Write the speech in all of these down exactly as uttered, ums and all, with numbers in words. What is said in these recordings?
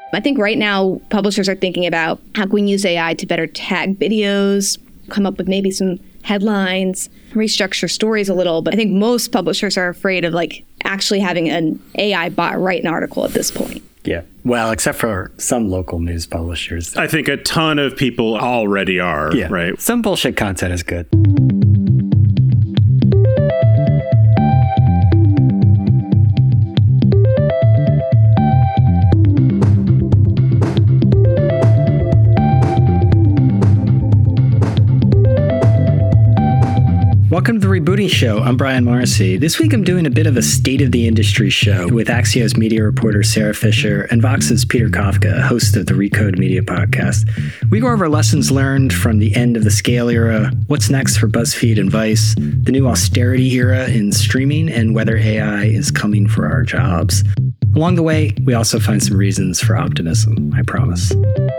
I think right now publishers are thinking about how can we use A I to better tag videos, come up with maybe some headlines, restructure stories a little. But I think most publishers are afraid of like actually having an A I bot write an article at this point. Yeah. Well, except for some local news publishers. I think a ton of people already are, yeah. right? Some bullshit content is good. Welcome to the Rebooting Show. I'm Brian Morrissey. This week I'm doing a bit of a state of the industry show with Axios media reporter Sarah Fisher and Vox's Peter Kafka, host of the Recode Media podcast. We go over lessons learned from the end of the scale era, what's next for BuzzFeed and Vice, the new austerity era in streaming, and whether A I is coming for our jobs. Along the way, we also find some reasons for optimism, I promise.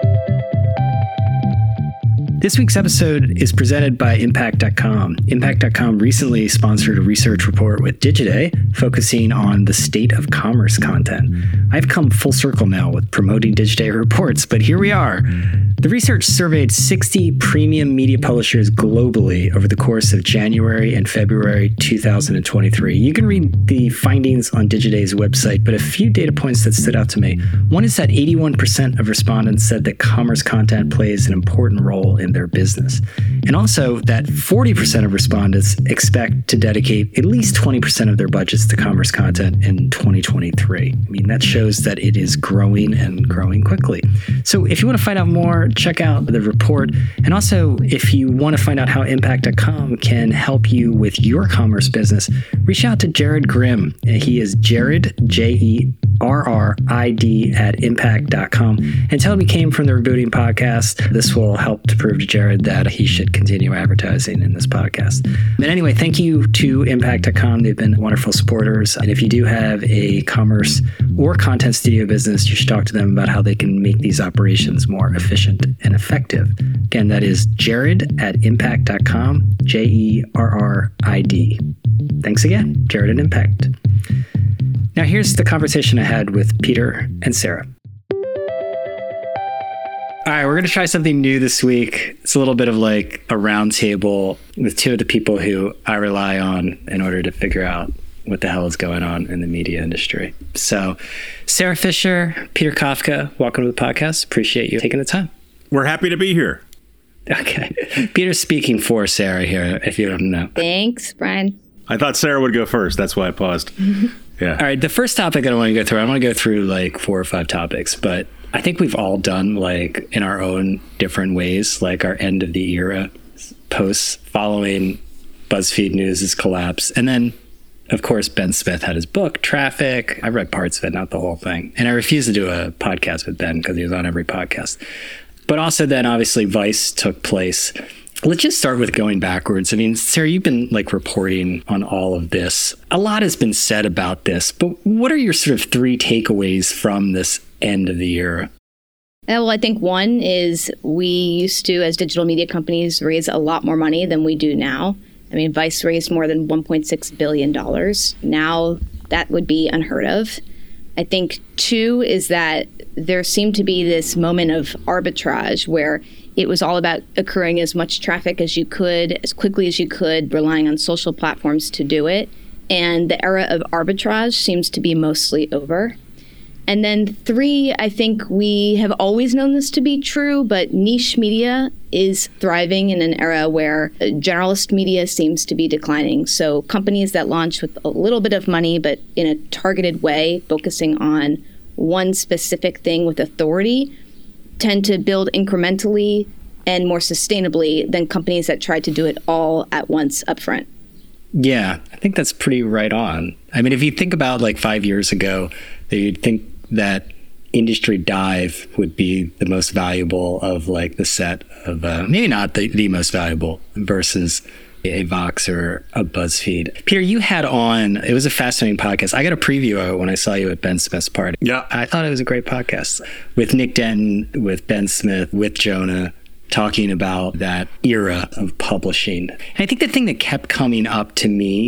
This week's episode is presented by Impact dot com. Impact dot com recently sponsored a research report with Digiday focusing on the state of commerce content. I've come full circle now with promoting Digiday reports, but here we are. The research surveyed sixty premium media publishers globally over the course of January and February two thousand twenty-three. You can read the findings on Digiday's website, but a few data points that stood out to me. One is that eighty-one percent of respondents said that commerce content plays an important role in their business. And also that forty percent of respondents expect to dedicate at least twenty percent of their budgets to commerce content in twenty twenty-three. I mean, that shows that it is growing and growing quickly. So if you want to find out more, check out the report. And also, if you want to find out how Impact dot com can help you with your commerce business, reach out to Jared Grimm. He is Jared, J E R R I D at Impact dot com. And tell him he came from the Rebooting podcast. This will help to prove to Jared that he should continue advertising in this podcast. But anyway, thank you to Impact dot com. They've been wonderful supporters. And if you do have a commerce or content studio business, you should talk to them about how they can make these operations more efficient and effective. Again, that is Jared at Impact dot com, J E R R I D. Thanks again, Jared at Impact. Now here's the conversation I had with Peter and Sarah. All right, we're going to try something new this week. It's a little bit of like a roundtable with two of the people who I rely on in order to figure out what the hell is going on in the media industry. So, Sarah Fisher, Peter Kafka, welcome to the podcast. Appreciate you taking the time. We're happy to be here. Okay. Peter's speaking for Sarah here, if you don't know. Thanks, Brian. I thought Sarah would go first. That's why I paused. Yeah. All right. The first topic I want to go through, I want to go through like four or five topics, but I think we've all done like in our own different ways, like our end of the era posts following BuzzFeed News' collapse. And then, of course, Ben Smith had his book, Traffic. I read parts of it, not the whole thing. And I refused to do a podcast with Ben because he was on every podcast. But also then, obviously, Vice took place. Let's just start with going backwards. I mean, Sarah, you've been like reporting on all of this. A lot has been said about this, but what are your sort of three takeaways from this end of the era? Well, I think one is we used to, as digital media companies, raise a lot more money than we do now. I mean, Vice raised more than one point six billion dollars. Now that would be unheard of. I think two is that there seemed to be this moment of arbitrage where it was all about accruing as much traffic as you could, as quickly as you could, relying on social platforms to do it. And the era of arbitrage seems to be mostly over. And then three, I think we have always known this to be true, but niche media is thriving in an era where generalist media seems to be declining. So companies that launch with a little bit of money, but in a targeted way, focusing on one specific thing with authority, tend to build incrementally and more sustainably than companies that try to do it all at once upfront. Yeah, I think that's pretty right on. I mean, if you think about like five years ago, you'd think that Industry Dive would be the most valuable of like the set of, uh, maybe not the, the most valuable versus a Vox or a BuzzFeed. Peter, you had on, it was a fascinating podcast. I got a preview of it when I saw you at Ben Smith's party. Yeah. I thought it was a great podcast with Nick Denton, with Ben Smith, with Jonah, talking about that era of publishing. And I think the thing that kept coming up to me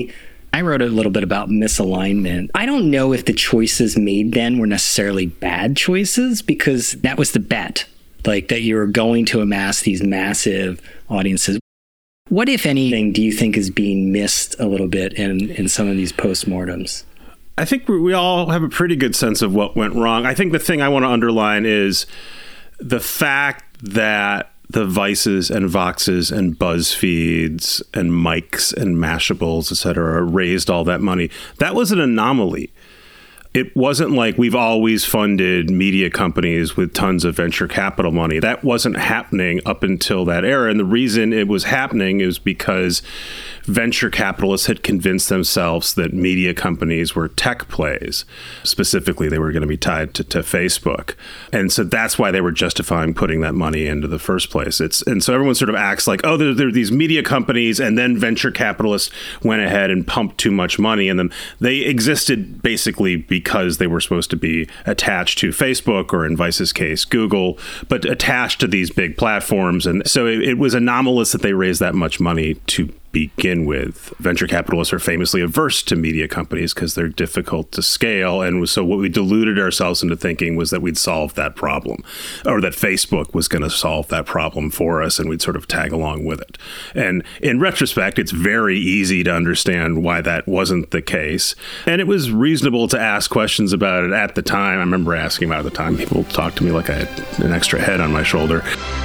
I wrote a little bit about misalignment. I don't know if the choices made then were necessarily bad choices, because that was the bet, like that you were going to amass these massive audiences. What, if anything, do you think is being missed a little bit in, in some of these postmortems? I think we all have a pretty good sense of what went wrong. I think the thing I want to underline is the fact that the Vices and Voxes and BuzzFeeds and Mikes and Mashables, et cetera, raised all that money. That was an anomaly. It wasn't like we've always funded media companies with tons of venture capital money. That wasn't happening up until that era. And the reason it was happening is because venture capitalists had convinced themselves that media companies were tech plays. Specifically, they were going to be tied to, to Facebook. And so that's why they were justifying putting that money into the first place. It's and so everyone sort of acts like, oh, there, there are these media companies, and then venture capitalists went ahead and pumped too much money in them. They existed basically because they were supposed to be attached to Facebook, or in Vice's case, Google, but attached to these big platforms. And so it, it was anomalous that they raised that much money to begin with. Venture capitalists are famously averse to media companies because they're difficult to scale. And so what we deluded ourselves into thinking was that we'd solve that problem, or that Facebook was going to solve that problem for us, and we'd sort of tag along with it. And in retrospect, it's very easy to understand why that wasn't the case. And it was reasonable to ask questions about it at the time. I remember asking about it at the time. People talked to me like I had an extra head on my shoulder.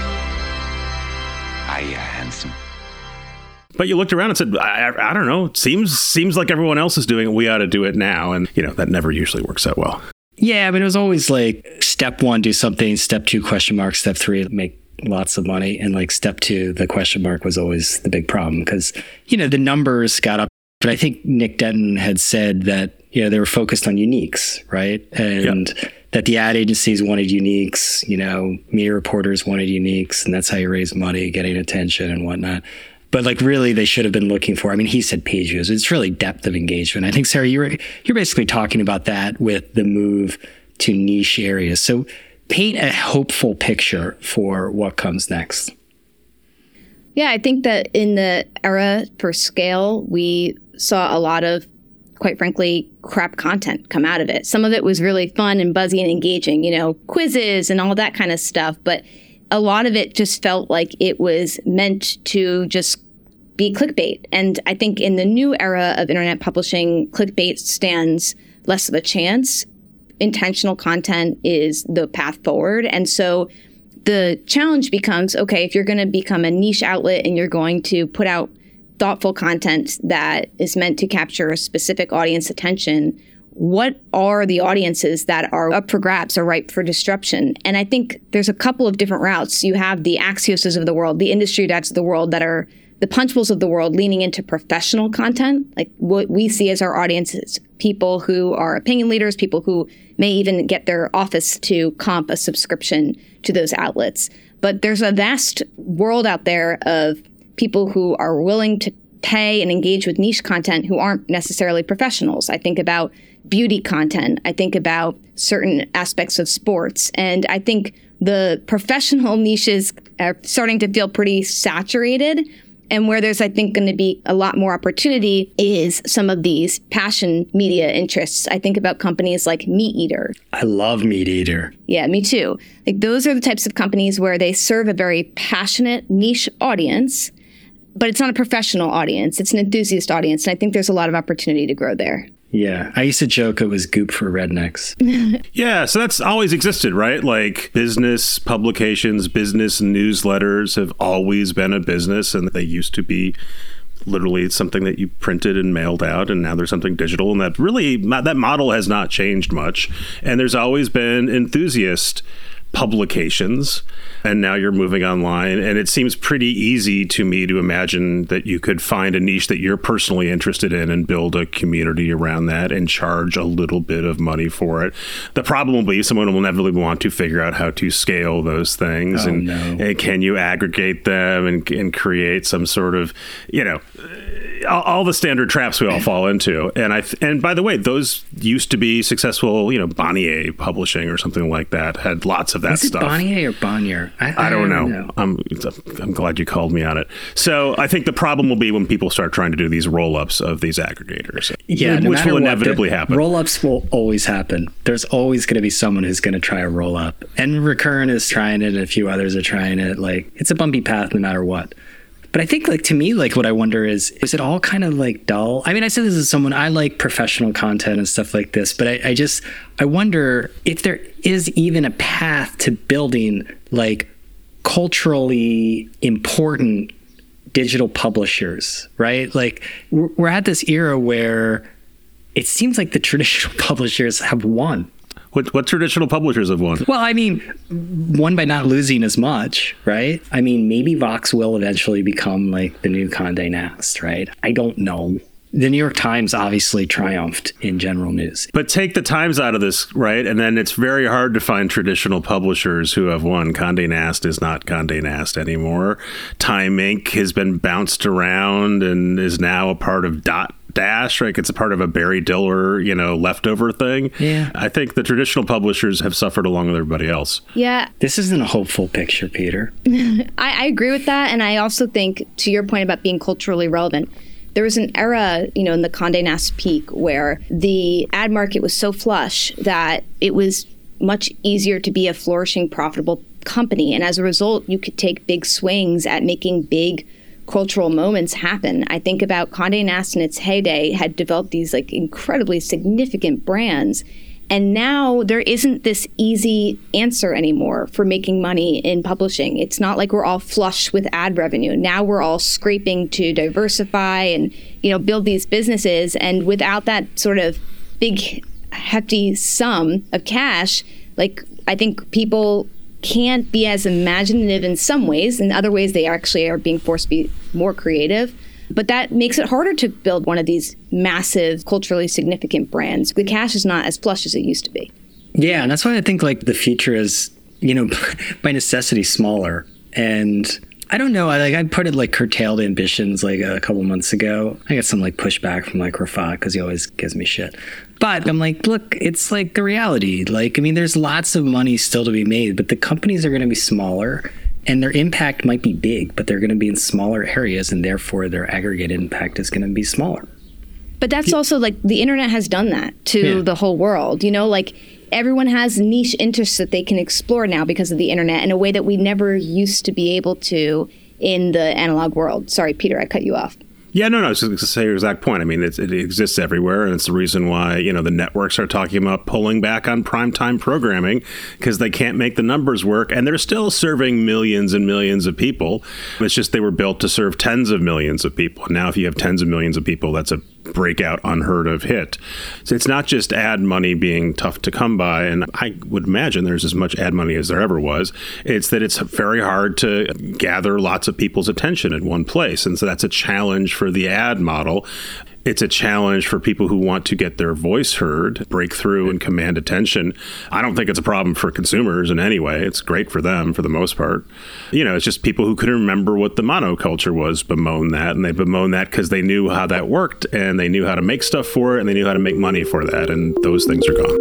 Hiya, handsome. But you looked around and said, I, I don't know, it seems seems like everyone else is doing it. We ought to do it now. And, you know, that never usually works out well. Yeah, I mean, it was always like step one, do something. Step two, question mark. Step three, make lots of money. And like step two, the question mark was always the big problem because, you know, the numbers got up. But I think Nick Denton had said that, you know, they were focused on uniques, right? And yep. that the ad agencies wanted uniques, you know, media reporters wanted uniques. And that's how you raise money, getting attention and whatnot. But like really, they should have been looking for, I mean, he said page views. It's really depth of engagement. I think, Sarah, you're, you're basically talking about that with the move to niche areas. So paint a hopeful picture for what comes next. Yeah, I think that in the era for scale, we saw a lot of, quite frankly, crap content come out of it. Some of it was really fun and buzzy and engaging, you know, quizzes and all that kind of stuff. But a lot of it just felt like it was meant to just be clickbait. And I think in the new era of internet publishing, clickbait stands less of a chance. Intentional content is the path forward. And so the challenge becomes, okay, if you're going to become a niche outlet and you're going to put out thoughtful content that is meant to capture a specific audience attention, what are the audiences that are up for grabs or ripe for disruption? And I think there's a couple of different routes. You have the Axioses of the world, the industry that's the world that are the Punchbowls of the world leaning into professional content, like what we see as our audiences, people who are opinion leaders, people who may even get their office to comp a subscription to those outlets. But there's a vast world out there of people who are willing to pay and engage with niche content who aren't necessarily professionals. I think about beauty content. I think about certain aspects of sports. And I think the professional niches are starting to feel pretty saturated. And where there's, I think, going to be a lot more opportunity is some of these passion media interests. I think about companies like Meat Eater. I love Meat Eater. Yeah, me too. Like those are the types of companies where they serve a very passionate niche audience, but it's not a professional audience. It's an enthusiast audience. And I think there's a lot of opportunity to grow there. Yeah. I used to joke it was Goop for rednecks. Yeah. So that's always existed, right? Like business publications, business newsletters have always been a business, and they used to be literally something that you printed and mailed out, and now there's something digital. And that really, that model has not changed much. And there's always been enthusiast publications, and now you're moving online, and it seems pretty easy to me to imagine that you could find a niche that you're personally interested in and build a community around that and charge a little bit of money for it. The problem will be someone will inevitably want to figure out how to scale those things, oh, and, no. and can you aggregate them and, and create some sort of, you know, all, all the standard traps we all fall into. And I and by the way, those used to be successful. You know, Bonnier Publishing or something like that had lots of that Is it stuff. Bonnier or Bonnier? I, I, I don't, don't know. know. I'm I'm glad you called me on it. So I think the problem will be when people start trying to do these roll-ups of these aggregators. Yeah, no which matter will what, inevitably the happen. Roll-ups will always happen. There's always going to be someone who's going to try a roll-up, and Recurrent is trying it, and a few others are trying it. Like, it's a bumpy path no matter what. But I think, like, to me, like, what I wonder is, is it all kind of, like, dull? I mean, I said this as someone, I like professional content and stuff like this, but I, I just, I wonder if there is even a path to building, like, culturally important digital publishers, right? Like, we're, we're at this era where it seems like the traditional publishers have won. What, what traditional publishers have won? Well, I mean, one by not losing as much, right? I mean, maybe Vox will eventually become like the new Condé Nast, right? I don't know. The New York Times obviously triumphed in general news. But take the Times out of this, right? And then it's very hard to find traditional publishers who have won. Condé Nast is not Condé Nast anymore. Time Incorporated has been bounced around and is now a part of Dot Dash, right? It's a part of a Barry Diller, you know, leftover thing. Yeah. I think the traditional publishers have suffered along with everybody else. Yeah. This isn't a hopeful picture, Peter. I, I agree with that. And I also think, to your point about being culturally relevant, there was an era, you know, in the Condé Nast peak where the ad market was so flush that it was much easier to be a flourishing, profitable company. And as a result, you could take big swings at making big cultural moments happen. I think about Condé Nast in its heyday had developed these like incredibly significant brands. And now there isn't this easy answer anymore for making money in publishing. It's not like we're all flush with ad revenue. Now we're all scraping to diversify and, you know, build these businesses. And without that sort of big, hefty sum of cash, like I think people can't be as imaginative in some ways. In other ways, they actually are being forced to be more creative. But that makes it harder to build one of these massive, culturally significant brands. The cash is not as flush as it used to be. Yeah, and that's why I think like the future is, you know, by necessity smaller. And I don't know, I like I put it like curtailed ambitions like a couple months ago. I got some like pushback from like Rafat because he always gives me shit. But I'm like, look, it's like the reality. Like, I mean, there's lots of money still to be made, but the companies are going to be smaller and their impact might be big, but they're going to be in smaller areas and therefore their aggregate impact is going to be smaller. But that's yeah. also like the internet has done that to yeah. the whole world. You know, like everyone has niche interests that they can explore now because of the internet in a way that we never used to be able to in the analog world. Sorry, Peter, I cut you off. Yeah, no, no, I was just going to say your exact point. I mean, it's, it exists everywhere, and it's the reason why, you know, the networks are talking about pulling back on primetime programming because they can't make the numbers work, and they're still serving millions and millions of people. It's just they were built to serve tens of millions of people. Now, if you have tens of millions of people, that's a breakout, unheard of hit. So it's not just ad money being tough to come by, and I would imagine there's as much ad money as there ever was. It's that it's very hard to gather lots of people's attention in one place, and so that's a challenge for the ad model. It's a challenge for people who want to get their voice heard, break through and command attention. I don't think it's a problem for consumers in any way. It's great for them for the most part. You know, it's just people who couldn't remember what the monoculture was bemoan that. And they bemoan that because they knew how that worked and they knew how to make stuff for it and they knew how to make money for that. And those things are gone.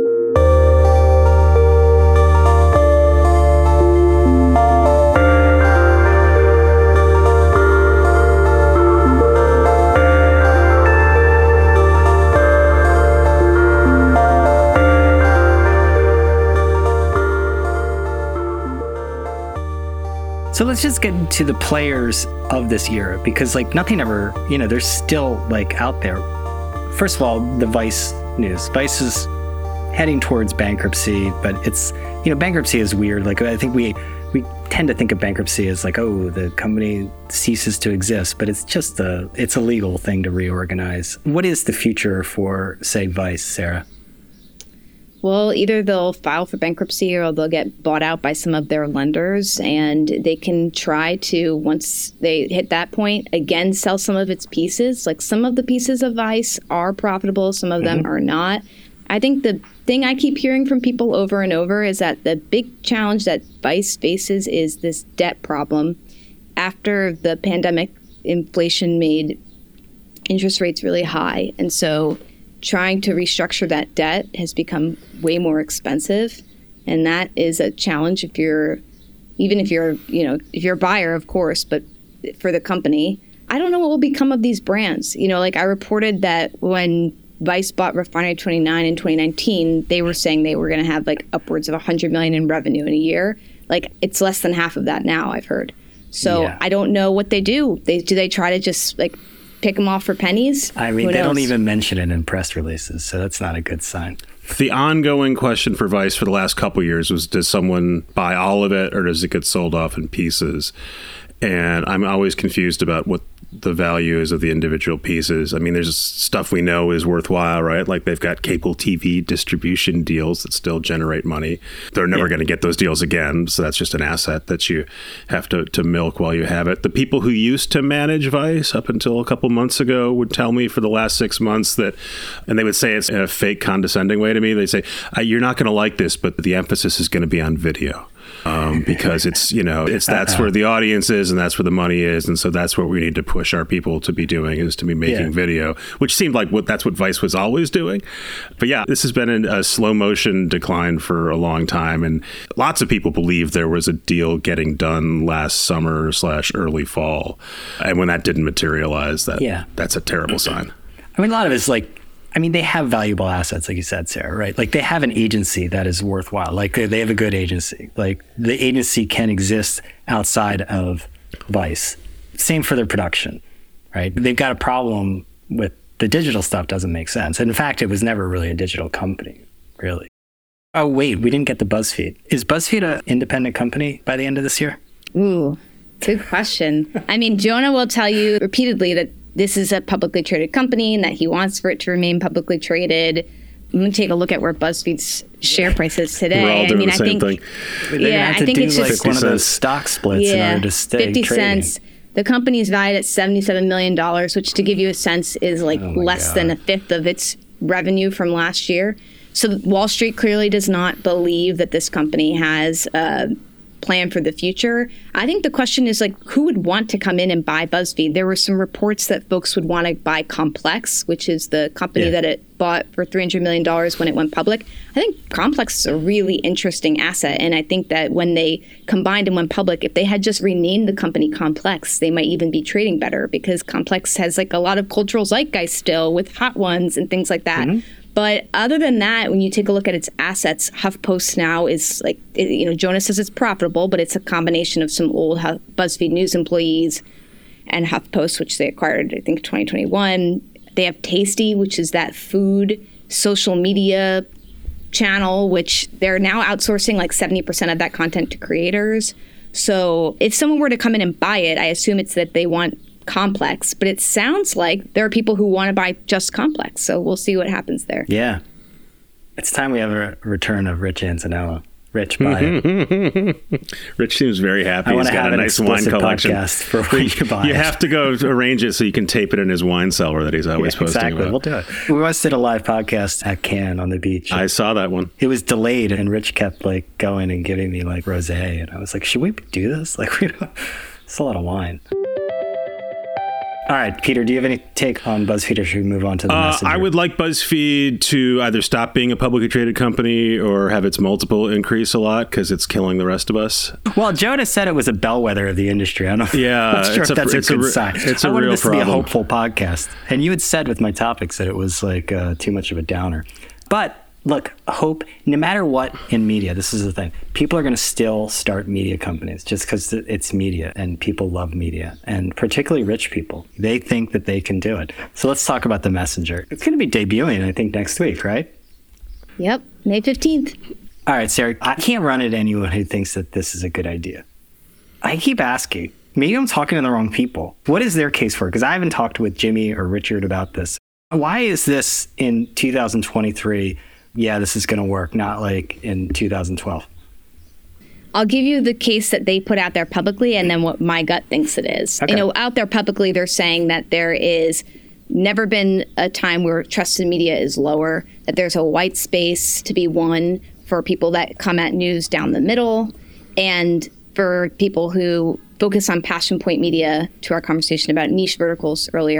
So let's just get into the players of this era because like nothing ever, you know, they're still like out there. First of all, the Vice news. Vice is heading towards bankruptcy, but it's, you know, bankruptcy is weird. Like I think we we tend to think of bankruptcy as like, oh, the company ceases to exist, but it's just a, it's a legal thing to reorganize. What is the future for, say, Vice, Sarah? Well, either they'll file for bankruptcy or they'll get bought out by some of their lenders, and they can try to, once they hit that point, again, sell some of its pieces. Like some of the pieces of Vice are profitable, some of mm-hmm. them are not. I think the thing I keep hearing from people over and over is that the big challenge that Vice faces is this debt problem. After the pandemic, inflation made interest rates really high. And so trying to restructure that debt has become way more expensive. And that is a challenge if you're, even if you're, you know, if you're a buyer, of course, but for the company, I don't know what will become of these brands. You know, like I reported that when Vice bought Refinery twenty-nine in twenty nineteen, they were saying they were going to have like upwards of one hundred million in revenue in a year. Like it's less than half of that now, I've heard. So yeah. I don't know what they do. They do they try to just like pick them off for pennies? I mean, Who they knows? Don't even mention it in press releases, so that's not a good sign. The ongoing question for Vice for the last couple of years was, does someone buy all of it or does it get sold off in pieces? And I'm always confused about what the value is of the individual pieces. I mean, there's stuff we know is worthwhile, right? Like they've got cable T V distribution deals that still generate money. They're never yeah. going to get those deals again. So that's just an asset that you have to, to milk while you have it. The people who used to manage Vice up until a couple months ago would tell me for the last six months that, and they would say it's in a fake condescending way to me. They say, you're not going to like this, but the emphasis is going to be on video. Um, because it's, you know, it's that's where the audience is and that's where the money is. And so that's what we need to push our people to be doing, is to be making yeah. video, which seemed like what that's what Vice was always doing. But yeah, this has been a, a slow motion decline for a long time. And lots of people believe there was a deal getting done last summer slash early fall. And when that didn't materialize, that yeah. that's a terrible sign. I mean, a lot of it's like, I mean, they have valuable assets, like you said, Sarah, right? Like they have an agency that is worthwhile. Like they have a good agency. Like the agency can exist outside of Vice. Same for their production, right? They've got a problem with the digital stuff doesn't make sense. And in fact, it was never really a digital company, really. Oh, wait, we didn't get the BuzzFeed. Is BuzzFeed an independent company by the end of this year? Ooh, good question. I mean, Jonah will tell you repeatedly that this is a publicly traded company and that he wants for it to remain publicly traded. I'm going to take a look at where BuzzFeed's share price is today. We're all doing I mean, the same I think, thing. Yeah, have to I think do it's like just one of those stock splits yeah, in order to stay fifty trading. cents. The company is valued at seventy-seven million dollars, which to give you a sense is like oh less God. than a fifth of its revenue from last year. So Wall Street clearly does not believe that this company has a plan for the future. I think the question is like, who would want to come in and buy BuzzFeed? There were some reports that folks would want to buy Complex, which is the company yeah. that it bought for three hundred million dollars when it went public. I think Complex is a really interesting asset. And I think that when they combined and went public, if they had just renamed the company Complex, they might even be trading better, because Complex has like a lot of cultural zeitgeist still with Hot Ones and things like that. Mm-hmm. But other than that, when you take a look at its assets, HuffPost now is like, you know, Jonah says it's profitable, but it's a combination of some old BuzzFeed News employees and HuffPost, which they acquired, I think, twenty twenty-one. They have Tasty, which is that food social media channel, which they're now outsourcing like seventy percent of that content to creators. So if someone were to come in and buy it, I assume it's that they want Complex, but it sounds like there are people who want to buy just Complex. So we'll see what happens there. Yeah. It's time we have a return of Rich Antonello. Rich, buy it. Rich seems very happy. I He's got have a nice wine collection. Podcast for when you buy you it. have to go arrange it so you can tape it in his wine cellar that he's always yeah, posting exactly. about. We'll do it. We once did a live podcast at Cannes on the beach. I saw that one. It was delayed, and Rich kept like going and giving me like rosé, and I was like, should we do this? Like, we don't... It's a lot of wine. All right, Peter, do you have any take on BuzzFeed, or should we move on to the uh, Messenger? I would like BuzzFeed to either stop being a publicly traded company or have its multiple increase a lot, because it's killing the rest of us. Well, Jonah said it was a bellwether of the industry. I don't know. Yeah, I'm not sure it's if a, that's a it's good a, sign. It's a I wanted real this problem. to be a hopeful podcast. And you had said with my topics that it was like uh, too much of a downer. But look, hope, no matter what in media, this is the thing. People are going to still start media companies just because it's media and people love media, and particularly rich people. They think that they can do it. So let's talk about the Messenger. It's going to be debuting, I think, next week, right? Yep, May fifteenth. All right, Sarah, I can't run at anyone who thinks that this is a good idea. I keep asking. Maybe I'm talking to the wrong people. What is their case for it? Because I haven't talked with Jimmy or Richard about this. Why is this in two thousand twenty-three? Yeah, this is going to work, not like in two thousand twelve. I'll give you the case that they put out there publicly and then what my gut thinks it is. Okay. You know, out there publicly, they're saying that there is never been a time where trust in media is lower, that there's a white space to be won for people that come at news down the middle, and for people who focus on passion point media, to our conversation about niche verticals earlier.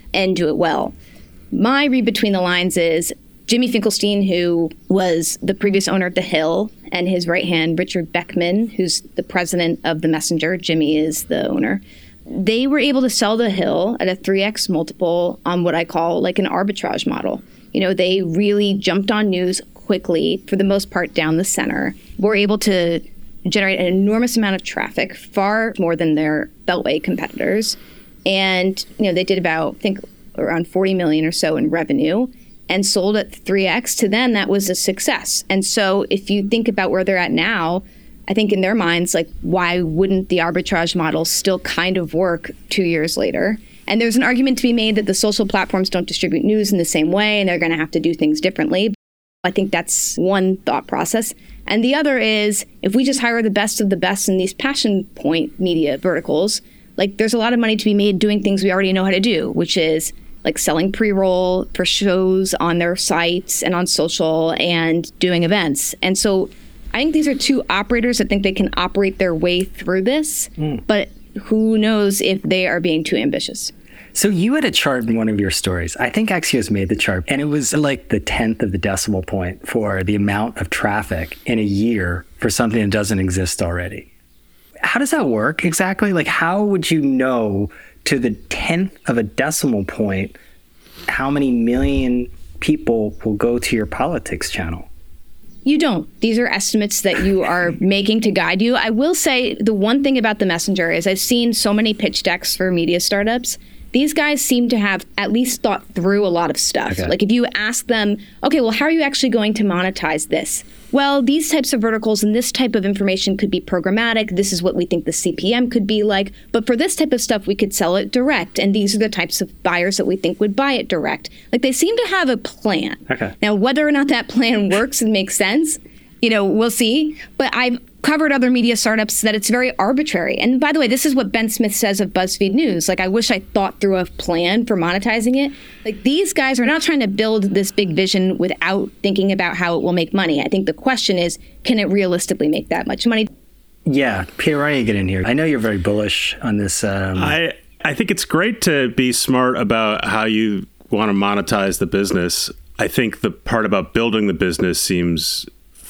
and do it well. My read between the lines is Jimmy Finkelstein, who was the previous owner of The Hill, and his right hand, Richard Beckman, who's the president of The Messenger. Jimmy is the owner. They were able to sell The Hill at a three X multiple on what I call like an arbitrage model. You know, they really jumped on news quickly, for the most part down the center, were able to generate an enormous amount of traffic, far more than their Beltway competitors. And, you know, they did about, I think, around forty million or so in revenue, and sold at three X. To them, that was a success. And so if you think about where they're at now, I think in their minds, like, why wouldn't the arbitrage model still kind of work two years later? And there's an argument to be made that the social platforms don't distribute news in the same way, and they're going to have to do things differently. I think that's one thought process. And the other is, if we just hire the best of the best in these passion point media verticals, like, there's a lot of money to be made doing things we already know how to do, which is like selling pre-roll for shows on their sites and on social and doing events. And so I think these are two operators that think they can operate their way through this, mm. but who knows if they are being too ambitious. So you had a chart in one of your stories. I think Axios made the chart, and it was like the tenth of the decimal point for the amount of traffic in a year for something that doesn't exist already. How does that work exactly? Like, how would you know to the tenth of a decimal point how many million people will go to your politics channel? You don't. These are estimates that you are making to guide you. I will say the one thing about The Messenger is I've seen so many pitch decks for media startups. These guys seem to have at least thought through a lot of stuff. Okay. Like, if you ask them, okay, well, how are you actually going to monetize this? Well, these types of verticals and this type of information could be programmatic. This is what we think the C P M could be like. But for this type of stuff, we could sell it direct. And these are the types of buyers that we think would buy it direct. Like, they seem to have a plan. Okay. Now, whether or not that plan works and makes sense, you know, we'll see. But I've covered other media startups that it's very arbitrary. And by the way, this is what Ben Smith says of BuzzFeed News. Like, I wish I thought through a plan for monetizing it. Like, these guys are not trying to build this big vision without thinking about how it will make money. I think the question is, can it realistically make that much money? Yeah. Peter, why don't you get in here? I know you're very bullish on this. Um... I, I think it's great to be smart about how you want to monetize the business. I think the part about building the business seems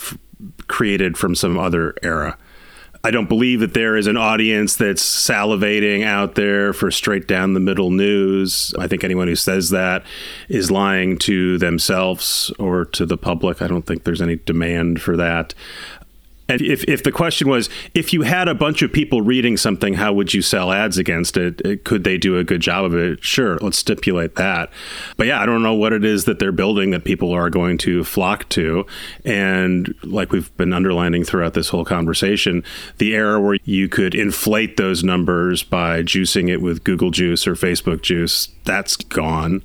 created from some other era. I don't believe that there is an audience that's salivating out there for straight down the middle news. I think anyone who says that is lying to themselves or to the public. I don't think there's any demand for that. And if, if the question was, if you had a bunch of people reading something, how would you sell ads against it? Could they do a good job of it? Sure, let's stipulate that. But yeah, I don't know what it is that they're building that people are going to flock to. And like we've been underlining throughout this whole conversation, the era where you could inflate those numbers by juicing it with Google Juice or Facebook Juice, that's gone.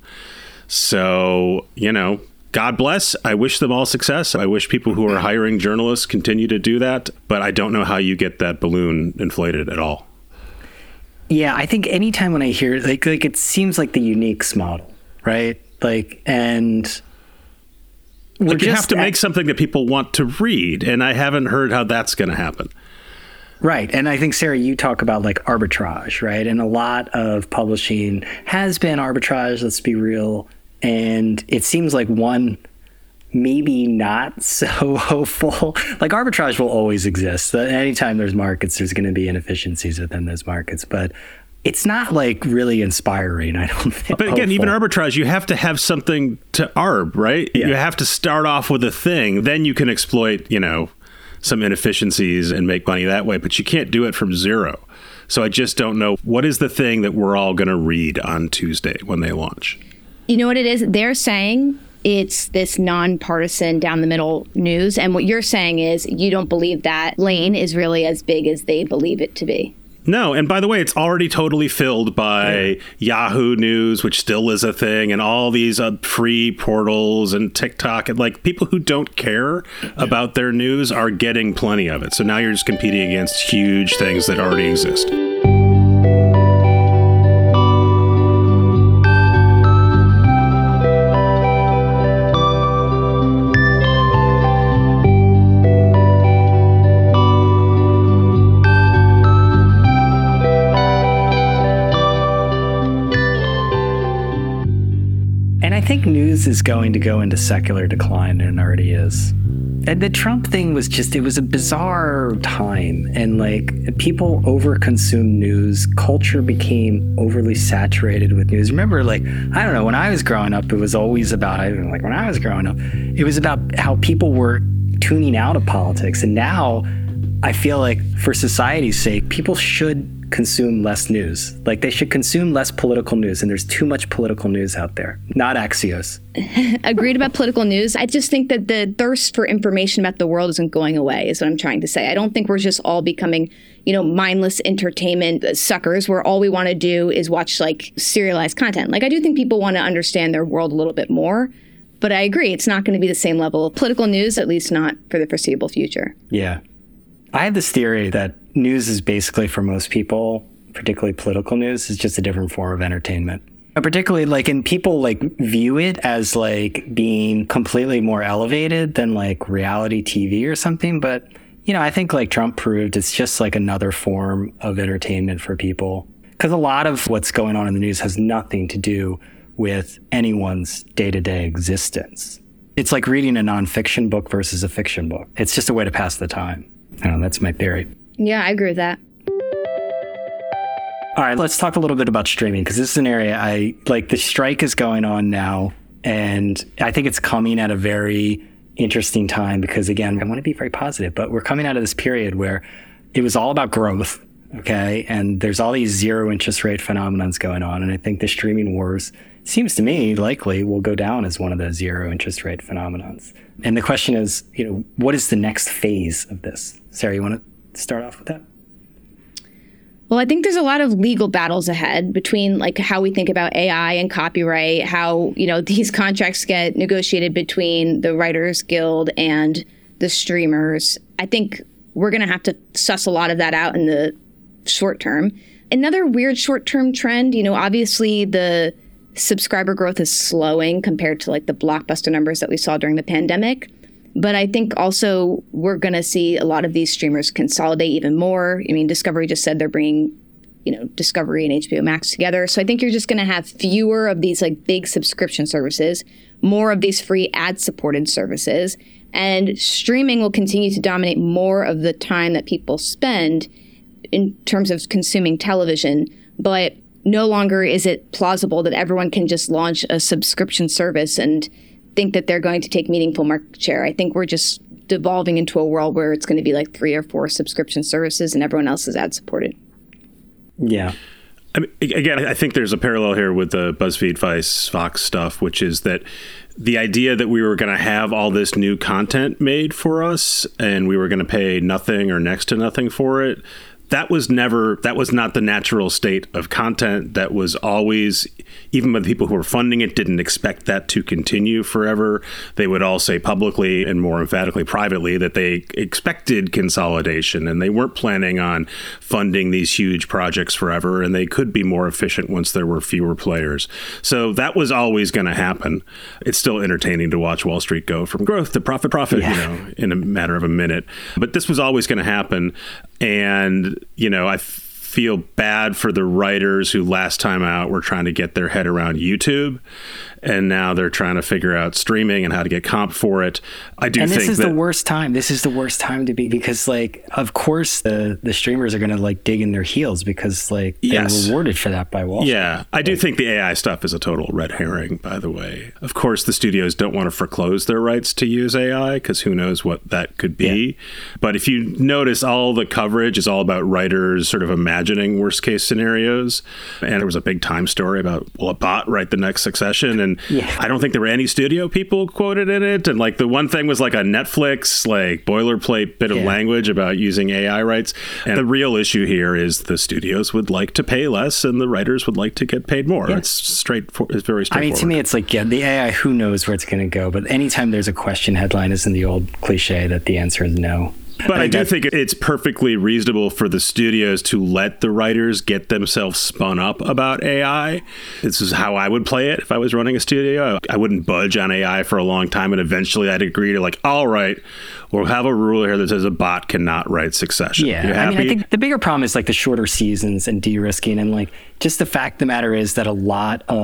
So, you know, God bless. I wish them all success. I wish people who are hiring journalists continue to do that. But I don't know how you get that balloon inflated at all. Yeah, I think anytime when I hear, like, like it seems like the Uniques model, right? Like, and like you have to at, make something that people want to read. And I haven't heard how that's going to happen. Right. And I think, Sarah, you talk about like arbitrage, right? And a lot of publishing has been arbitrage, let's be real. And it seems like one, maybe not so hopeful. Like, arbitrage will always exist. Anytime there's markets, there's going to be inefficiencies within those markets. But it's not like really inspiring, I don't think. But again, hopeful. Even arbitrage, you have to have something to arb, right? Yeah. You have to start off with a thing. Then you can exploit, you know, some inefficiencies and make money that way. But you can't do it from zero. So I just don't know. What is the thing that we're all going to read on Tuesday when they launch? You know what it is? They're saying it's this nonpartisan down the middle news. And what you're saying is you don't believe that lane is really as big as they believe it to be. No. And by the way, it's already totally filled by yeah. Yahoo News, which still is a thing, and all these uh, free portals and TikTok. And like, people who don't care about their news are getting plenty of it. So now you're just competing against huge things that already exist. think news is going to go into secular decline, and it already is. And the Trump thing was just, it was a bizarre time. And like people overconsumed news. Culture became overly saturated with news. Remember, like, I don't know, when I was growing up, it was always about, I don't know, like when I was growing up, it was about how people were tuning out of politics. And now I feel like for society's sake, people should consume less news. Like they should consume less political news, and there's too much political news out there. Not Axios. Agreed about political news. I just think that the thirst for information about the world isn't going away, is what I'm trying to say. I don't think we're just all becoming, you know, mindless entertainment suckers where all we want to do is watch like serialized content. Like I do think people want to understand their world a little bit more, but I agree, it's not going to be the same level of political news, at least not for the foreseeable future. Yeah. I have this theory that news is basically, for most people, particularly political news, is just a different form of entertainment. Particularly like, and people like view it as like being completely more elevated than like reality T V or something. But, you know, I think like Trump proved it's just like another form of entertainment for people. Because a lot of what's going on in the news has nothing to do with anyone's day-to-day existence. It's like reading a nonfiction book versus a fiction book. It's just a way to pass the time. I don't know, that's my theory. Yeah, I agree with that. All right, let's talk a little bit about streaming, because this is an area I like. The strike is going on now, and I think it's coming at a very interesting time because, again, I want to be very positive, but we're coming out of this period where it was all about growth, okay? And there's all these zero interest rate phenomenons going on, and I think the streaming wars, seems to me, likely will go down as one of the zero interest rate phenomenons. And the question is, you know, what is the next phase of this? Sarah, you want to start off with that? Well, I think there's a lot of legal battles ahead between like how we think about A I and copyright, how, you know, these contracts get negotiated between the Writers Guild and the streamers. I think we're going to have to suss a lot of that out in the short term. Another weird short term trend, you know, obviously the subscriber growth is slowing compared to like the blockbuster numbers that we saw during the pandemic. But I think also we're going to see a lot of these streamers consolidate even more. I mean, Discovery just said they're bringing, you know, Discovery and H B O Max together. So I think you're just going to have fewer of these like big subscription services, more of these free ad-supported services. And streaming will continue to dominate more of the time that people spend in terms of consuming television. But no longer is it plausible that everyone can just launch a subscription service and think that they're going to take meaningful market share. I think we're just devolving into a world where it's going to be like three or four subscription services and everyone else is ad-supported. Yeah. I mean, again, I think there's a parallel here with the BuzzFeed, Vice, Fox stuff, which is that the idea that we were going to have all this new content made for us and we were going to pay nothing or next to nothing for it, that was never, that was not the natural state of content. That was always, even by the people who were funding it, didn't expect that to continue forever. They would all say publicly and more emphatically privately that they expected consolidation and they weren't planning on funding these huge projects forever, and they could be more efficient once there were fewer players. So that was always going to happen. It's still entertaining to watch Wall Street go from growth to profit, profit, yeah. you know, in a matter of a minute. But this was always going to happen. And, you know, I feel bad for the writers who last time out were trying to get their head around YouTube. And now they're trying to figure out streaming and how to get comp for it. I do and think this is that, the worst time. This is the worst time to be, because like, of course the, the streamers are going to like dig in their heels because like they're yes. rewarded for that by Wall Street. Yeah. I do think the A I stuff is a total red herring, by the way. Of course, the studios don't want to foreclose their rights to use A I because who knows what that could be. Yeah. But if you notice, all the coverage is all about writers sort of imagining worst case scenarios. And there was a big Time story about, will a bot write the next Succession? And yeah. I don't think there were any studio people quoted in it. And like the one thing was like a Netflix, like boilerplate bit of yeah. language about using A I rights. And the real issue here is the studios would like to pay less and the writers would like to get paid more. Yeah. It's straight. It's very straightforward. I mean, to me, it's like, yeah, the A I, who knows where it's going to go? But anytime there's a question headline, isn't the old cliche that the answer is no. But I, I do think it's perfectly reasonable for the studios to let the writers get themselves spun up about A I. This is how I would play it if I was running a studio. I wouldn't budge on A I for a long time, and eventually I'd agree to like, all right, we'll have a rule here that says a bot cannot write Succession. Yeah, I mean, I think the bigger problem is like the shorter seasons and de-risking, and like just the fact of the matter is that a lot of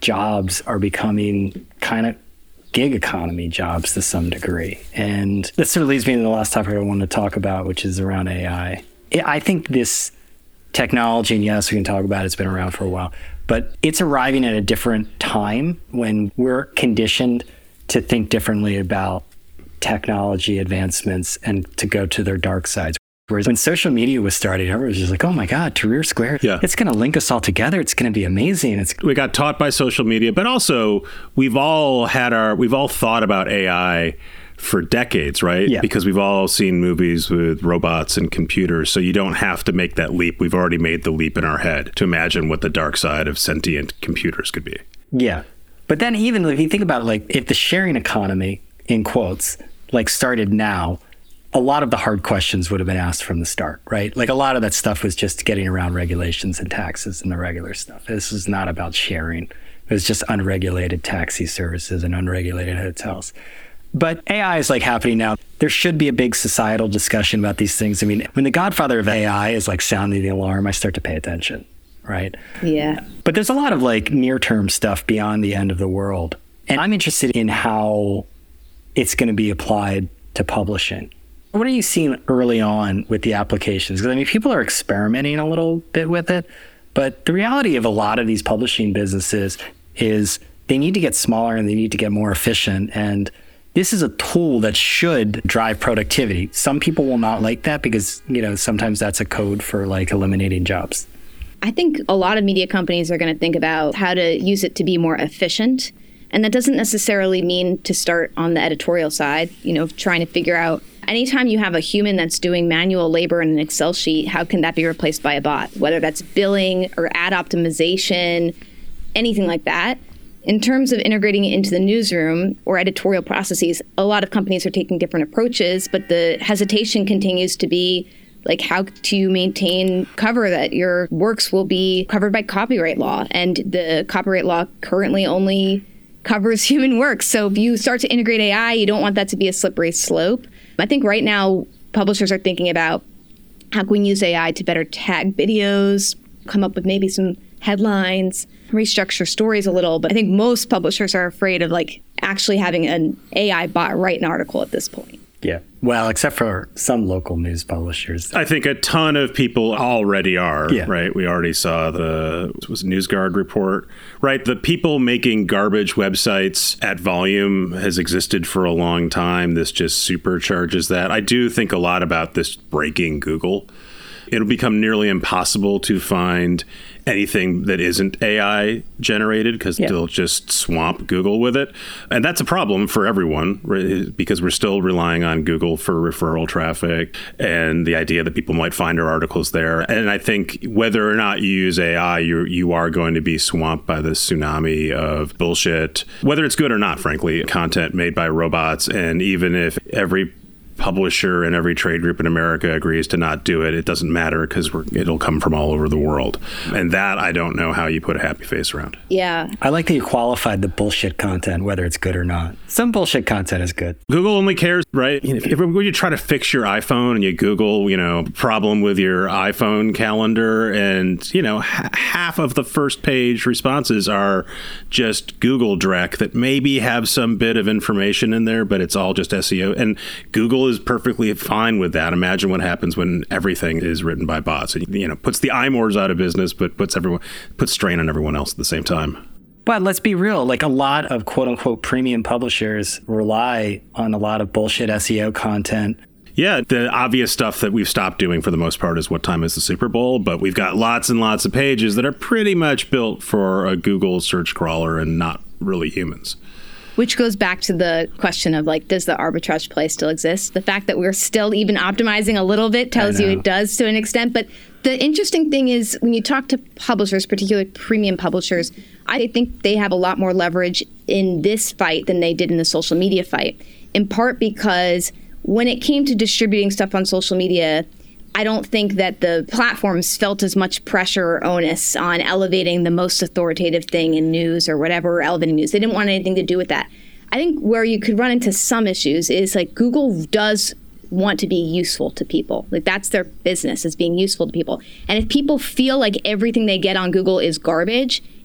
jobs are becoming kind of gig economy jobs to some degree. And this sort of leads me to the last topic I wanted to talk about, which is around A I. I think this technology, and yes, we can talk about it, it's been around for a while, but it's arriving at a different time when we're conditioned to think differently about technology advancements and to go to their dark sides. Whereas when social media was starting, everyone was just like, oh my God, Tahrir Square, yeah. It's going to link us all together. It's going to be amazing. It's We got taught by social media, but also we've all had our, we've all thought about A I for decades, right? Yeah. Because we've all seen movies with robots and computers. So you don't have to make that leap. We've already made the leap in our head to imagine what the dark side of sentient computers could be. Yeah. But then even if you think about it, like if the sharing economy, in quotes, like started now, a lot of the hard questions would have been asked from the start, right? Like a lot of that stuff was just getting around regulations and taxes and the regular stuff. This is not about sharing. It was just unregulated taxi services and unregulated hotels. But A I is like happening now. There should be a big societal discussion about these things. I mean, when the godfather of A I is like sounding the alarm, I start to pay attention, right? Yeah. But there's a lot of like near-term stuff beyond the end of the world. And I'm interested in how it's going to be applied to publishing. What are you seeing early on with the applications? Because I mean, people are experimenting a little bit with it, but the reality of a lot of these publishing businesses is they need to get smaller and they need to get more efficient. And this is a tool that should drive productivity. Some people will not like that because, you know, sometimes that's a code for like eliminating jobs. I think a lot of media companies are going to think about how to use it to be more efficient. And that doesn't necessarily mean to start on the editorial side, you know, trying to figure out anytime you have a human that's doing manual labor in an Excel sheet, how can that be replaced by a bot? Whether that's billing or ad optimization, anything like that. In terms of integrating it into the newsroom or editorial processes, a lot of companies are taking different approaches, but the hesitation continues to be like how do you maintain cover that your works will be covered by copyright law? And the copyright law currently only covers human works. So if you start to integrate A I, you don't want that to be a slippery slope. I think right now publishers are thinking about how can we use A I to better tag videos, come up with maybe some headlines, restructure stories a little. But I think most publishers are afraid of like actually having an A I bot write an article at this point. Yeah. Well, except for some local news publishers. I think a ton of people already are, yeah. right? We already saw the it was NewsGuard report, right? The people making garbage websites at volume has existed for a long time. This just supercharges that. I do think a lot about this breaking Google. It'll become nearly impossible to find anything that isn't A I generated because yeah. they'll just swamp Google with it. And that's a problem for everyone right? because we're still relying on Google for referral traffic and the idea that people might find our articles there. And I think whether or not you use A I, you you are going to be swamped by this tsunami of bullshit, whether it's good or not, frankly, content made by robots. And even if every publisher and every trade group in America agrees to not do it, it doesn't matter because it'll come from all over the world. And that, I don't know how you put a happy face around. Yeah. I like that you qualified the bullshit content, whether it's good or not. Some bullshit content is good. Google only cares, right? If, if when you try to fix your iPhone and you Google, you know, problem with your iPhone calendar and, you know, h- half of the first page responses are just Google Drek that maybe have some bit of information in there, but it's all just S E O. And Google is perfectly fine with that. Imagine what happens when everything is written by bots. It, you know, puts the iMores out of business, but puts everyone puts strain on everyone else at the same time. But let's be real, like a lot of quote unquote premium publishers rely on a lot of bullshit S E O content. Yeah, the obvious stuff that we've stopped doing for the most part is what time is the Super Bowl, but we've got lots and lots of pages that are pretty much built for a Google search crawler and not really humans. Which goes back to the question of like, does the arbitrage play still exist? The fact that we're still even optimizing a little bit tells you it does to an extent. But the interesting thing is when you talk to publishers, particularly premium publishers, I think they have a lot more leverage in this fight than they did in the social media fight, in part because when it came to distributing stuff on social media, I don't think that the platforms felt as much pressure or onus on elevating the most authoritative thing in news or whatever, or elevating news. They didn't want anything to do with that. I think where you could run into some issues is like Google does want to be useful to people. Like that's their business, is being useful to people. And if people feel like everything they get on Google is garbage,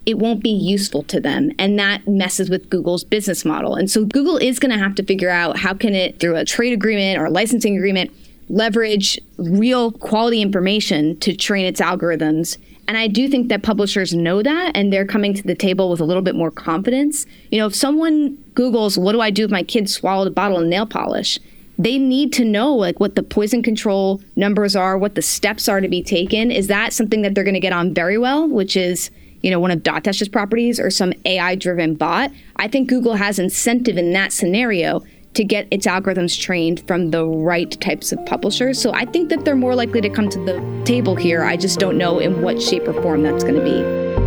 it won't be useful to them. And that messes with Google's business model. And so Google is going to have to figure out how can it, through a trade agreement or a licensing agreement, leverage real quality information to train its algorithms. And I do think that publishers know that, and they're coming to the table with a little bit more confidence. You know, if someone Googles, what do I do if my kid swallowed a bottle of nail polish? They need to know like what the poison control numbers are, what the steps are to be taken. Is that something that they're going to get on very well, which is, you know, one of Dotdash's properties or some A I-driven bot? I think Google has incentive in that scenario to get its algorithms trained from the right types of publishers. So I think that they're more likely to come to the table here. I just don't know in what shape or form that's going to be.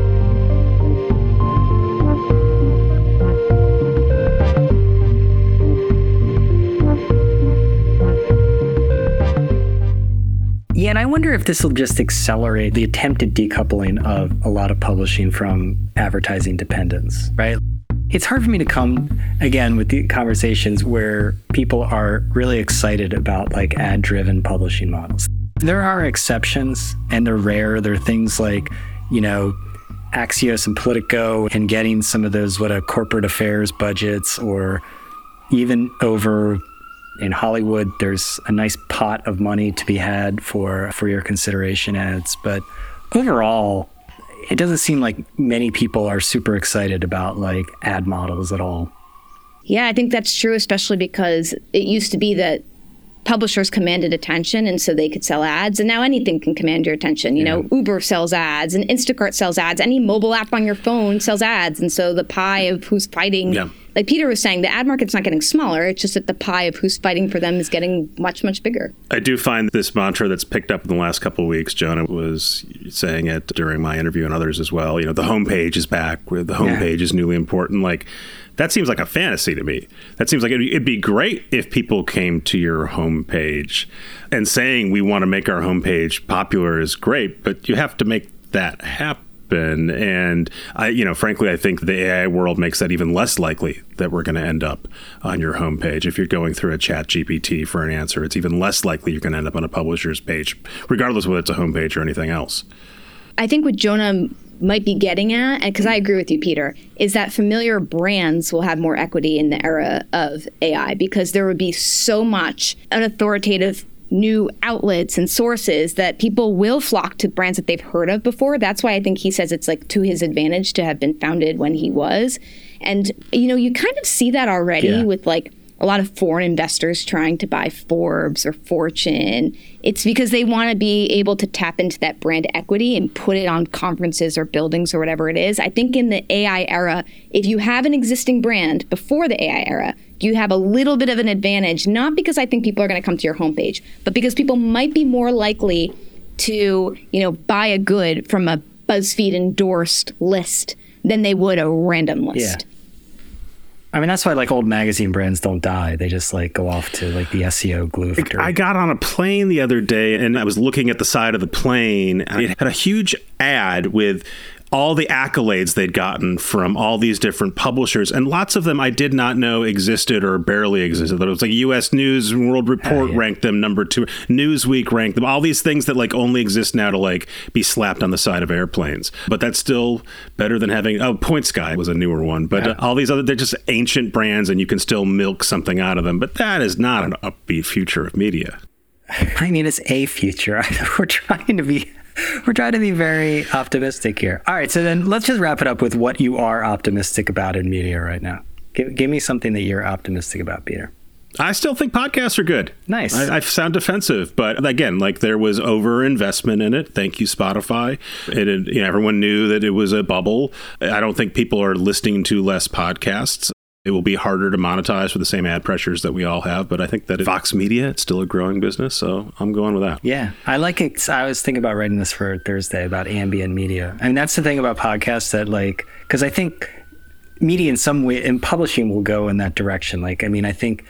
Yeah, and I wonder if this will just accelerate the attempted decoupling of a lot of publishing from advertising dependence, right? It's hard for me to come, again, with the conversations where people are really excited about like ad-driven publishing models. There are exceptions, and they're rare. There are things like, you know, Axios and Politico and getting some of those, what, a corporate affairs budgets, or even over in Hollywood, there's a nice pot of money to be had for, for your consideration ads. But overall, it doesn't seem like many people are super excited about like ad models at all. Yeah, I think that's true, especially because it used to be that publishers commanded attention and so they could sell ads. And now anything can command your attention. You yeah. know, Uber sells ads and Instacart sells ads. Any mobile app on your phone sells ads. And so the pie of who's fighting, yeah. like Peter was saying, the ad market's not getting smaller. It's just that the pie of who's fighting for them is getting much, much bigger. I do find this mantra that's picked up in the last couple of weeks. Jonah was saying it during my interview and others as well. You know, the homepage is back, where the homepage yeah. is newly important. Like, that seems like a fantasy to me. That seems like it'd be great if people came to your homepage, and saying we want to make our homepage popular is great, but you have to make that happen. And I, you know, frankly, I think the A I world makes that even less likely that we're going to end up on your homepage. If you're going through a Chat G P T for an answer, it's even less likely you're going to end up on a publisher's page, regardless of whether it's a homepage or anything else. I think what Jonah might be getting at, and because I agree with you, Peter, is that familiar brands will have more equity in the era of A I, because there would be so much unauthoritative new outlets and sources that people will flock to brands that they've heard of before. That's why I think he says it's like to his advantage to have been founded when he was. And, you know, you kind of see that already yeah. with like a lot of foreign investors trying to buy Forbes or Fortune. It's because they want to be able to tap into that brand equity and put it on conferences or buildings or whatever it is. I think in the A I era, if you have an existing brand before the A I era, you have a little bit of an advantage, not because I think people are going to come to your homepage, but because people might be more likely to, you know, buy a good from a BuzzFeed endorsed list than they would a random list. Yeah. I mean, that's why like old magazine brands don't die. They just like go off to like the S E O glue factory. I got on a plane the other day and I was looking at the side of the plane, and it had a huge ad with all the accolades they'd gotten from all these different publishers. And lots of them I did not know existed or barely existed. It was like U S News and World Report oh, yeah. ranked them number two. Newsweek ranked them. All these things that like only exist now to like be slapped on the side of airplanes. But that's still better than having, oh, Point Sky was a newer one. But yeah. uh, all these other, they're just ancient brands and you can still milk something out of them. But that is not an upbeat future of media. I mean, it's a future. We're trying to be... We're trying to be very optimistic here. All right, so then let's just wrap it up with what you are optimistic about in media right now. Give, give me something that you're optimistic about, Peter. I still think podcasts are good. Nice. I, I sound defensive, but again, like there was over-investment in it. Thank you, Spotify. It, it, you know, everyone knew that it was a bubble. I don't think people are listening to less podcasts. It will be harder to monetize for the same ad pressures that we all have. But I think that Vox Media, it's still a growing business. So I'm going with that. Yeah, I like it. I was thinking about writing this for Thursday about ambient media. I mean, that's the thing about podcasts that like, because I think media in some way, and publishing will go in that direction. Like, I mean, I think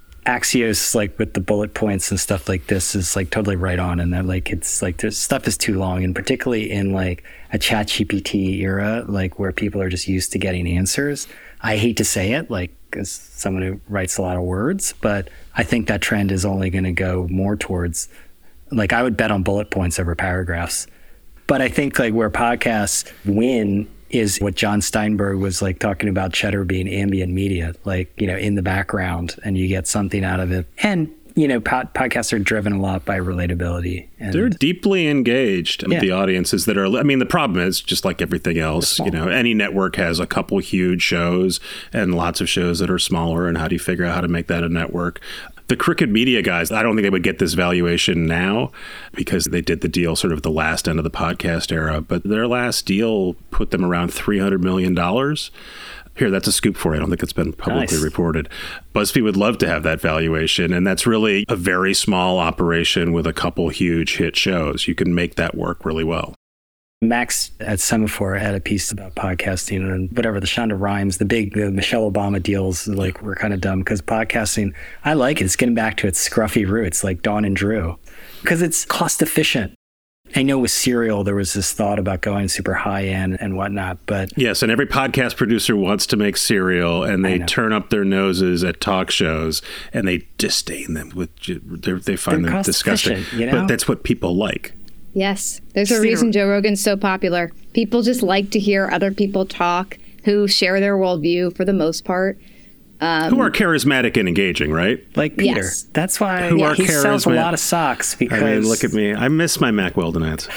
Axios, like with the bullet points and stuff like this, is like totally right on. And that like, it's like, this stuff is too long. And particularly in like a Chat G P T era, like where people are just used to getting answers. I hate to say it, like as someone who writes a lot of words, but I think that trend is only going to go more towards, like I would bet on bullet points over paragraphs. But I think like where podcasts win is what John Steinberg was like talking about Cheddar being ambient media, like, you know, in the background, and you get something out of it. And, you know, pod- podcasts are driven a lot by relatability. And they're deeply engaged with yeah. the audiences that are, I mean, the problem is just like everything else, you know, any network has a couple huge shows and lots of shows that are smaller. And how do you figure out how to make that a network? The Crooked Media guys, I don't think they would get this valuation now because they did the deal sort of the last end of the podcast era. But their last deal put them around three hundred million dollars. Here, that's a scoop for you. I don't think it's been publicly Nice. reported. BuzzFeed would love to have that valuation. And that's really a very small operation with a couple huge hit shows. You can make that work really well. Max at Semaphore had a piece about podcasting and whatever, the Shonda Rhimes, the big the Michelle Obama deals, like, were kind of dumb because podcasting, I like it. It's getting back to its scruffy roots, like Dawn and Drew, because it's cost efficient. I know with Serial, there was this thought about going super high end and whatnot, but yes, and every podcast producer wants to make Serial, and they turn up their noses at talk shows, and they disdain them with they find They're them disgusting. You know? But that's what people like. Yes. There's a reason Joe Rogan's so popular. People just like to hear other people talk who share their worldview for the most part. Um, who are charismatic and engaging, right? Like Peter. Yes. That's why Who are he sells a charismatic. lot of socks because I mean, look at me. I miss my Mack Weldon ads.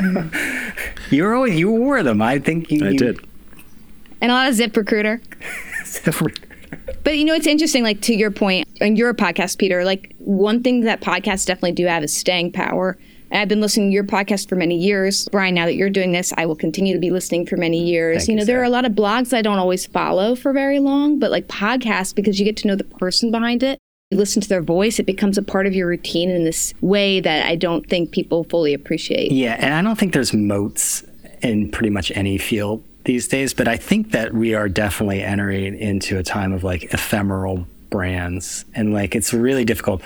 you were always, you wore them. I think you, I you did. and a lot of ZipRecruiter. But, you know, it's interesting, like, to your point, and you're a podcast, Peter, like, one thing that podcasts definitely do have is staying power. And I've been listening to your podcast for many years. Brian, now that you're doing this, I will continue to be listening for many years. Thank you you, know, there Sarah. are a lot of blogs I don't always follow for very long, but like podcasts, because you get to know the person behind it. You listen to their voice, it becomes a part of your routine in this way that I don't think people fully appreciate. Yeah, and I don't think there's moats in pretty much any field these days, but I think that we are definitely entering into a time of like ephemeral brands, and like it's really difficult.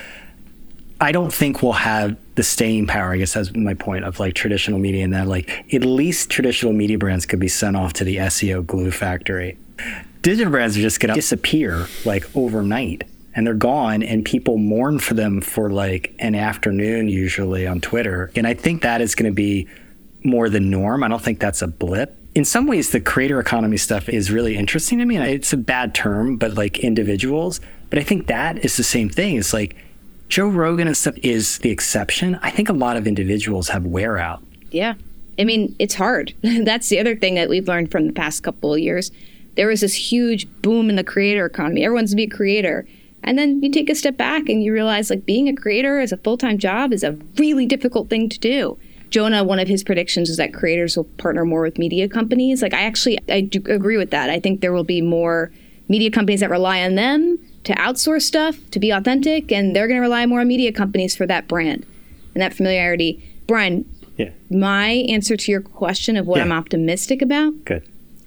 I don't think we'll have the staying power, I guess that's my point, of like traditional media, and that like at least traditional media brands could be sent off to the S E O glue factory. Digital brands are just going to disappear like overnight, and they're gone, and people mourn for them for like an afternoon usually on Twitter. And I think that is going to be more the norm. I don't think that's a blip. In some ways, the creator economy stuff is really interesting to me. It's a bad term, but like individuals. But I think that is the same thing. It's like Joe Rogan and stuff is the exception. I think a lot of individuals have wear out. Yeah. I mean, it's hard. That's the other thing that we've learned from the past couple of years. There was this huge boom in the creator economy. Everyone's to be a creator. And then you take a step back and you realize like being a creator as a full-time job is a really difficult thing to do. Jonah, one of his predictions is that creators will partner more with media companies. Like I actually, I do agree with that. I think there will be more media companies that rely on them to outsource stuff, to be authentic, and they're going to rely more on media companies for that brand and that familiarity. Brian, Yeah. my answer to your question of what Yeah. I'm optimistic about, Good.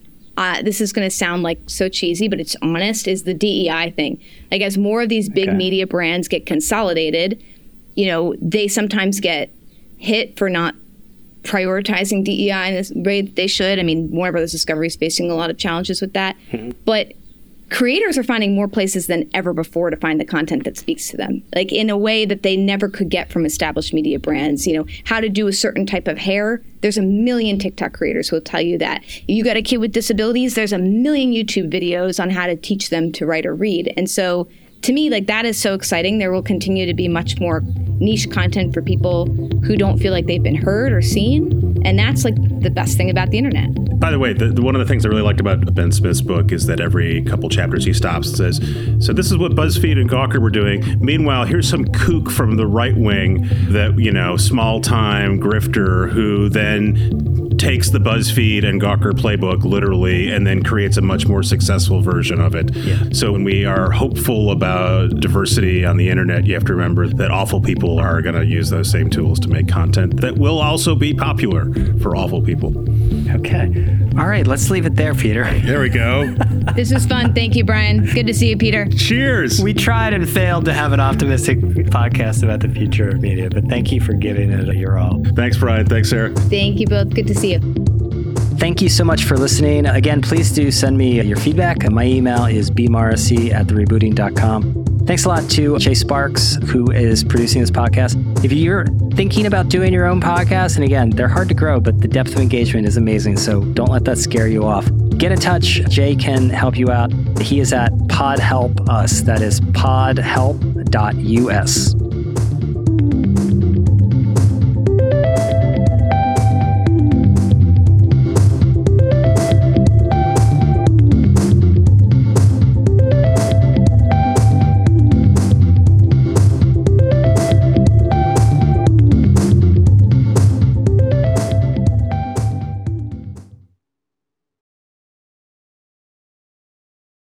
uh, this is going to sound like so cheesy, but it's honest, is the D E I thing. Like as more of these big Okay. media brands get consolidated, you know, they sometimes get hit for not prioritizing D E I in this way that they should. I mean, Warner Brothers Discovery is facing a lot of challenges with that. Mm-hmm. But creators are finding more places than ever before to find the content that speaks to them, like in a way that they never could get from established media brands. You know, how to do a certain type of hair. There's a million TikTok creators who will tell you that. You got a kid with disabilities, there's a million YouTube videos on how to teach them to write or read. And so to me, like that is so exciting. There will continue to be much more niche content for people who don't feel like they've been heard or seen. And that's like the best thing about the internet. By the way, the, the, one of the things I really liked about Ben Smith's book is that every couple chapters he stops and says, so this is what BuzzFeed and Gawker were doing. Meanwhile, here's some kook from the right wing that, you know, small time grifter who then takes the BuzzFeed and Gawker playbook literally and then creates a much more successful version of it. Yeah. So when we are hopeful about diversity on the internet, you have to remember that awful people are going to use those same tools to make content that will also be popular for awful people. Okay. All right, let's leave it there, Peter. There we go. This was fun. Thank you, Brian. Good to see you, Peter. Cheers. We tried and failed to have an optimistic podcast about the future of media, but thank you for giving it your all. Thanks, Brian. Thanks, Sarah. Thank you both. Good to see you. Thank you so much for listening. Again, please do send me your feedback. My email is b morrissey at the rebooting dot com. Thanks a lot to Chase Sparks, who is producing this podcast. If you're thinking about doing your own podcast, and again, they're hard to grow, but the depth of engagement is amazing, so don't let that scare you off. Get in touch. Jay can help you out. He is at Pod Help Us. That is pod help dot U S.